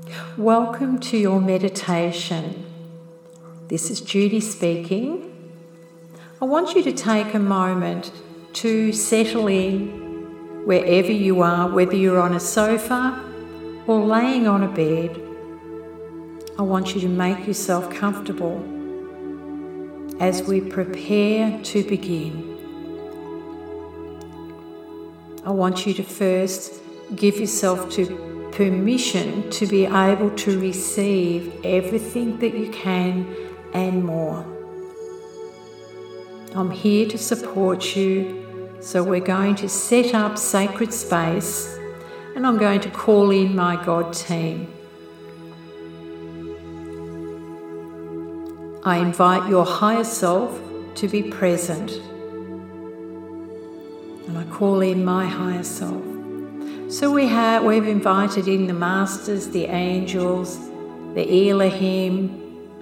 Welcome to your meditation. This is Judy speaking. I want you to take a moment to settle in wherever you are, whether you're on a sofa or laying on a bed. I want you to make yourself comfortable as we prepare to begin. I want you to first give yourself permission to be able to receive everything that you can and more. I'm here to support you, so we're going to set up sacred space and I'm going to call in my God team. I invite your higher self to be present and I call in my higher self. So we've invited in the Masters, the Angels, the Elohim,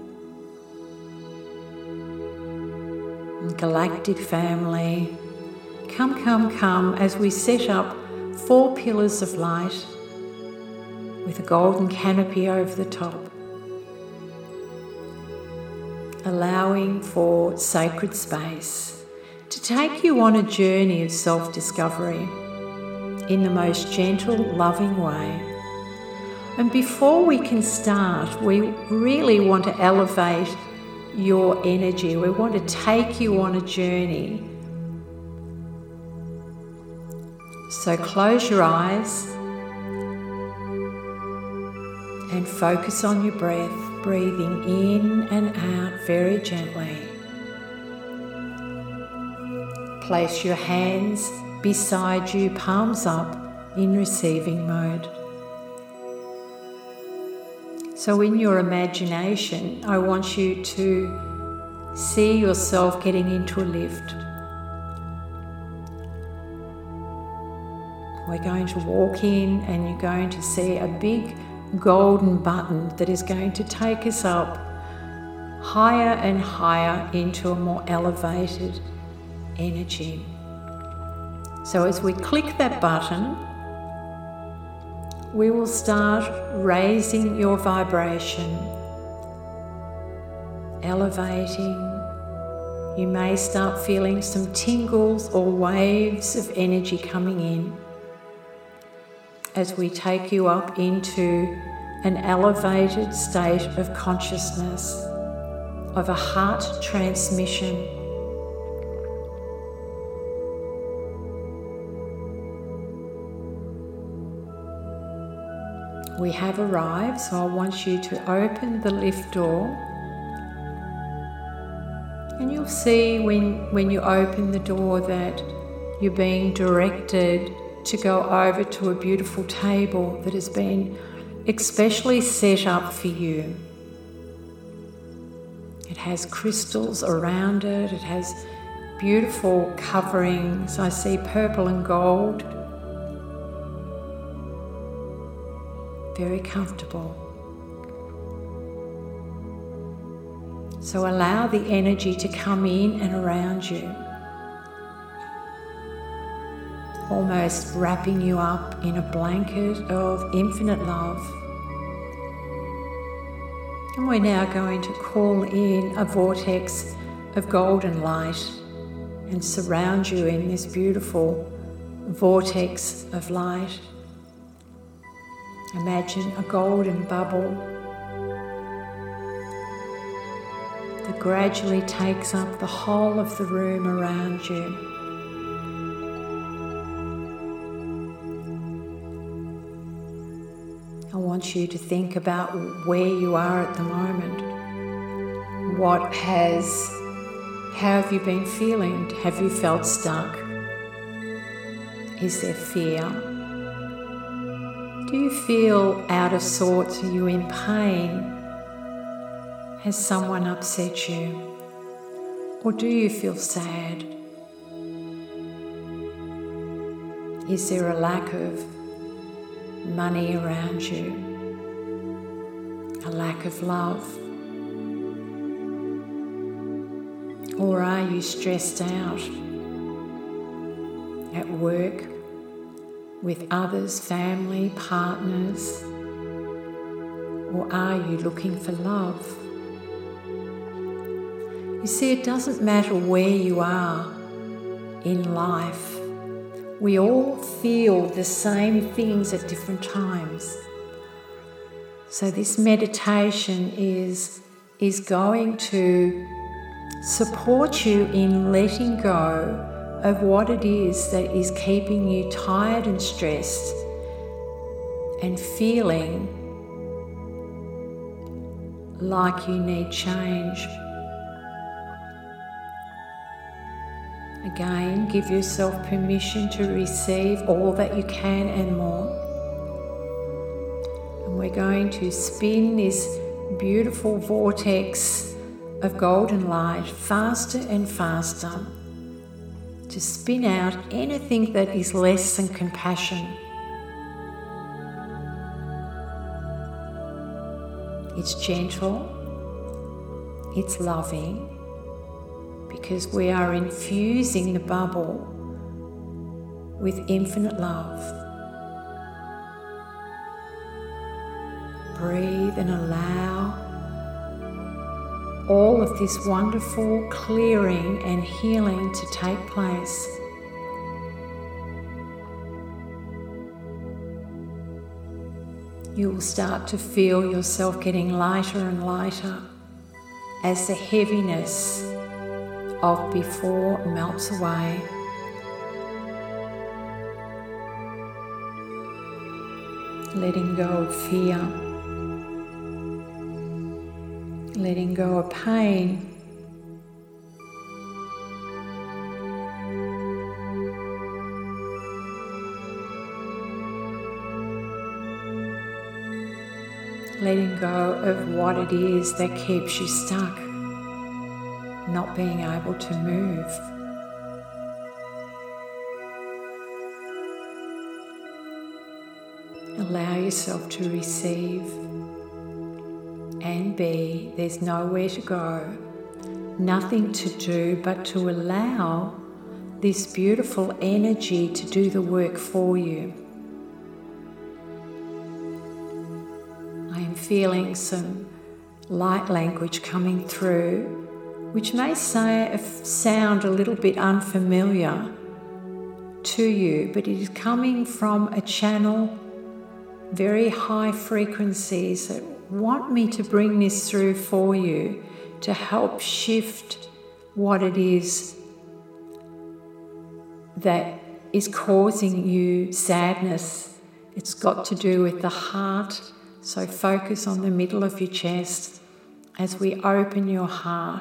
Galactic Family. Come as we set up 4 pillars of light with a golden canopy over the top, allowing for sacred space to take you on a journey of self-discovery in the most gentle, loving way. And before we can start, we really want to elevate your energy. We want to take you on a journey. So close your eyes and focus on your breath, breathing in and out very gently. Place your hands beside you, palms up, in receiving mode. So in your imagination, I want you to see yourself getting into a lift. We're going to walk in and you're going to see a big golden button that is going to take us up higher and higher into a more elevated energy. So as we click that button, we will start raising your vibration, elevating. You may start feeling some tingles or waves of energy coming in as we take you up into an elevated state of consciousness, of a heart transmission. We have arrived, so I want you to open the lift door. And you'll see when you open the door that you're being directed to go over to a beautiful table that has been especially set up for you. It has crystals around it. It has beautiful coverings. I see purple and gold. Very comfortable. So allow the energy to come in and around you, almost wrapping you up in a blanket of infinite love. And we're now going to call in a vortex of golden light and surround you in this beautiful vortex of light. Imagine a golden bubble that gradually takes up the whole of the room around you. I want you to think about where you are at the moment. How have you been feeling? Have you felt stuck? Is there fear? Do you feel out of sorts? Are you in pain? Has someone upset you? Or do you feel sad? Is there a lack of money around you? A lack of love? Or are you stressed out at work, with others, family, partners? Or are you looking for love? You see, it doesn't matter where you are in life. We all feel the same things at different times. So this meditation is going to support you in letting go of what it is that is keeping you tired and stressed and feeling like you need change. Again, give yourself permission to receive all that you can and more. And we're going to spin this beautiful vortex of golden light faster and faster to spin out anything that is less than compassion. It's gentle, it's loving, because we are infusing the bubble with infinite love. Breathe and allow all of this wonderful clearing and healing to take place. You will start to feel yourself getting lighter and lighter as the heaviness of before melts away. Letting go of fear, letting go of pain, letting go of what it is that keeps you stuck, not being able to move. Allow yourself to receive and be. There's nowhere to go, nothing to do but to allow this beautiful energy to do the work for you. I am feeling some light language coming through, which may sound a little bit unfamiliar to you, but it is coming from a channel, very high frequencies that want me to bring this through for you to help shift what it is that is causing you sadness. It's got to do with the heart, so focus on the middle of your chest as we open your heart.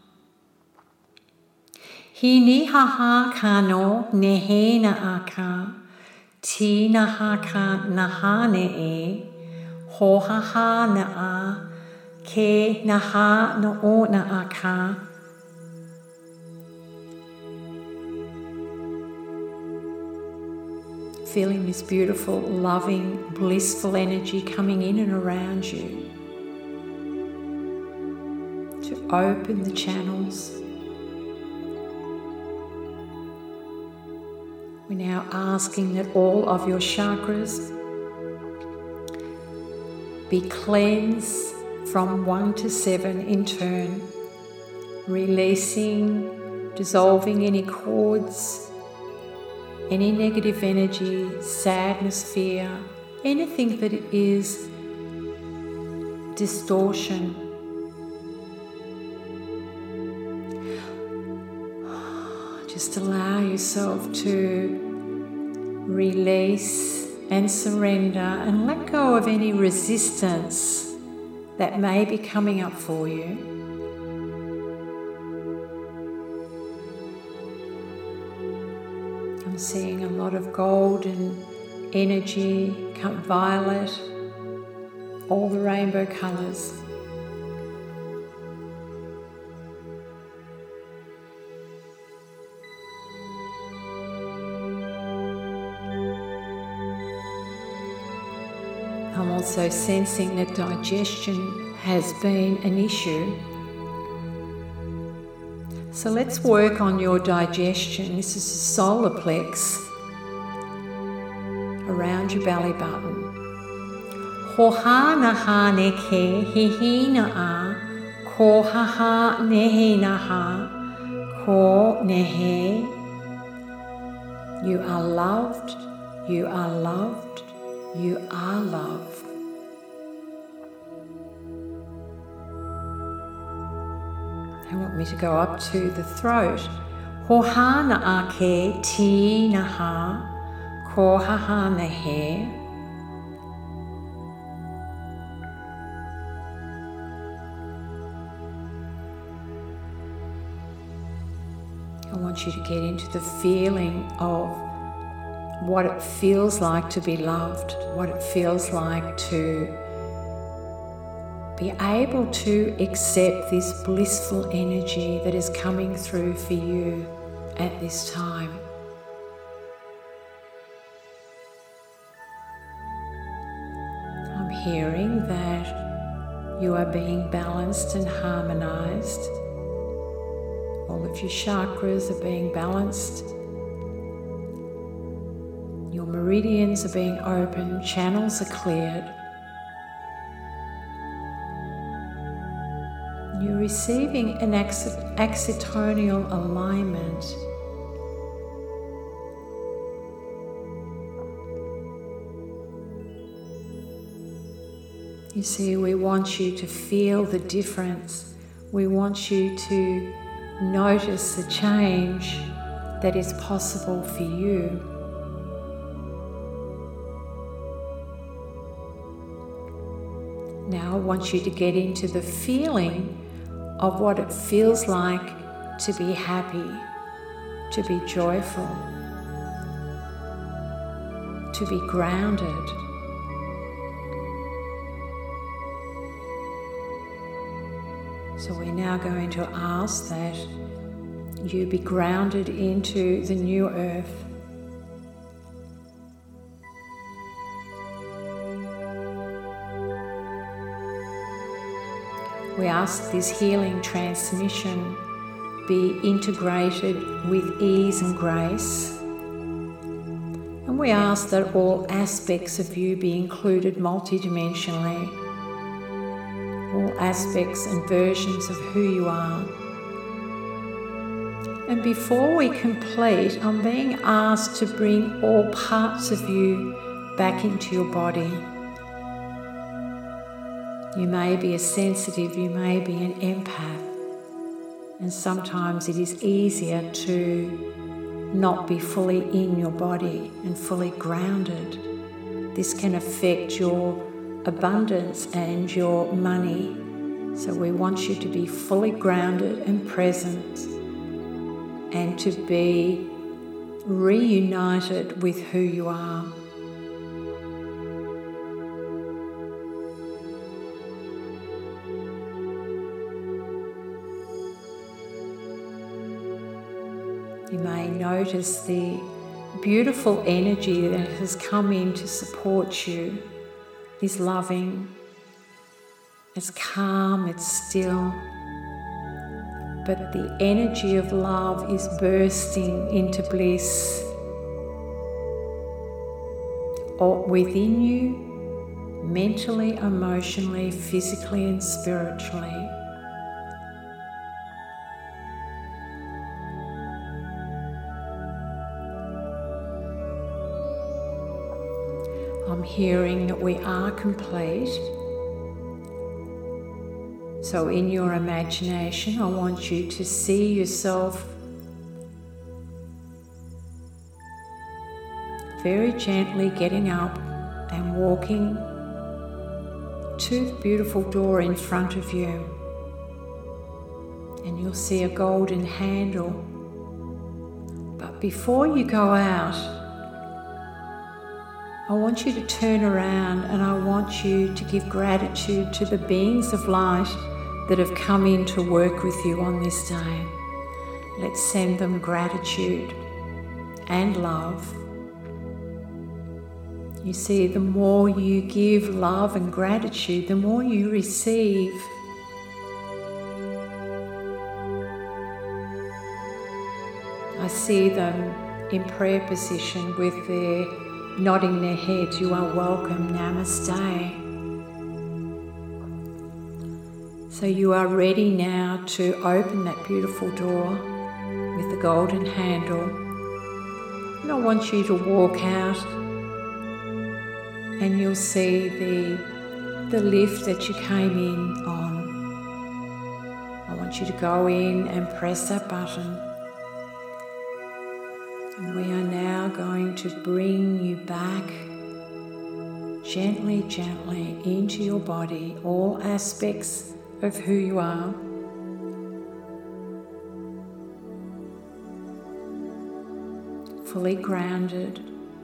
Hini haha kano nehena aka, ti nahaka nahane e, hohaha naa, ke naha no na aka. Feeling this beautiful, loving, blissful energy coming in and around you to open the channels. We're now asking that all of your chakras be cleansed from 1 to 7 in turn, releasing, dissolving any cords, any negative energy, sadness, fear, anything that it is distortion. Just allow yourself to release and surrender and let go of any resistance that may be coming up for you. I'm seeing a lot of golden energy, violet, all the rainbow colours. I'm also sensing that digestion has been an issue. So let's work on your digestion. This is the solar plex around your belly button. Hoha naha neke hihi naa, ko haha nehe naha, ko nehe. You are loved, you are loved, you are love. I want me to go up to the throat. Hoha naake ti naha, ko haha nehe. I want you to get into the feeling of what it feels like to be loved, what it feels like to be able to accept this blissful energy that is coming through for you at this time. I'm hearing that you are being balanced and harmonized. All of your chakras are being balanced. Your meridians are being opened, channels are cleared. You're receiving an excitonial alignment. You see, we want you to feel the difference. We want you to notice the change that is possible for you. Now I want you to get into the feeling of what it feels like to be happy, to be joyful, to be grounded. So we're now going to ask that you be grounded into the new earth. We ask this healing transmission be integrated with ease and grace. And we ask that all aspects of you be included multidimensionally. All aspects and versions of who you are. And before we complete, I'm being asked to bring all parts of you back into your body. You may be a sensitive, you may be an empath, and sometimes it is easier to not be fully in your body and fully grounded. This can affect your abundance and your money. So we want you to be fully grounded and present and to be reunited with who you are. You may notice the beautiful energy that has come in to support you. Is loving, it's calm, it's still, but the energy of love is bursting into bliss or within you, mentally, emotionally, physically and spiritually. I'm hearing that we are complete. So in your imagination, I want you to see yourself very gently getting up and walking to the beautiful door in front of you. And you'll see a golden handle. But before you go out, I want you to turn around and I want you to give gratitude to the beings of light that have come in to work with you on this day. Let's send them gratitude and love. You see, the more you give love and gratitude, the more you receive. I see them in prayer position with their nodding their heads. You are welcome. Namaste. So you are ready now to open that beautiful door with the golden handle. And I want you to walk out and you'll see the lift that you came in on. I want you to go in and press that button. And we are now going to bring you back gently, gently into your body, all aspects of who you are. Fully grounded,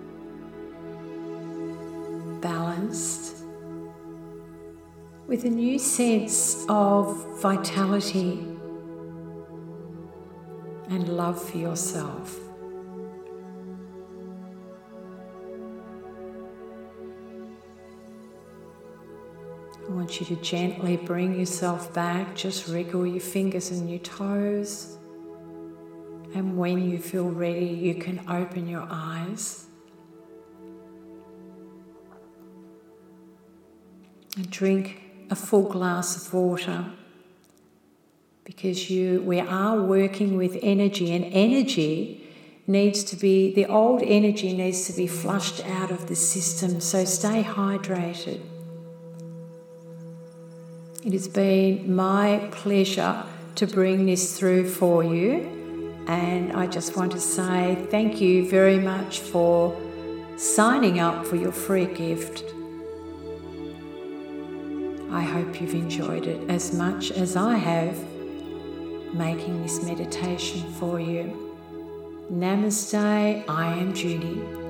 balanced, with a new sense of vitality and love for yourself. I want you to gently bring yourself back, just wriggle your fingers and your toes. And when you feel ready, you can open your eyes. And drink a full glass of water, because we are working with energy, and energy needs to be, the old energy needs to be flushed out of the system, so stay hydrated. It has been my pleasure to bring this through for you, and I just want to say thank you very much for signing up for your free gift. I hope you've enjoyed it as much as I have making this meditation for you. Namaste, I am Judy.